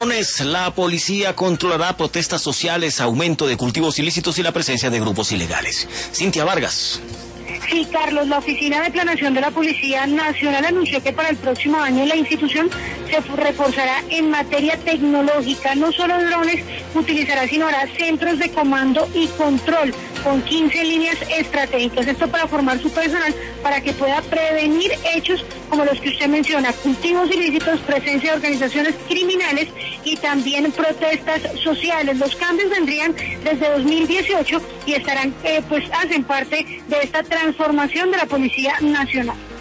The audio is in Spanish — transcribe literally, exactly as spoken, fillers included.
La policía controlará protestas sociales, aumento de cultivos ilícitos y la presencia de grupos ilegales. Cintia Vargas. Sí, Carlos, la Oficina de Planeación de la Policía Nacional anunció que para el próximo año la institución se reforzará en materia tecnológica. No solo drones utilizará, sino hará centros de comando y control con quince líneas estratégicas. Esto para formar su personal para que pueda prevenir hechos como los que usted menciona, cultivos ilícitos, presencia de organizaciones criminales y también protestas sociales. Los cambios vendrían desde dos mil dieciocho y estarán, eh, pues hacen parte de esta transformación de la Policía Nacional.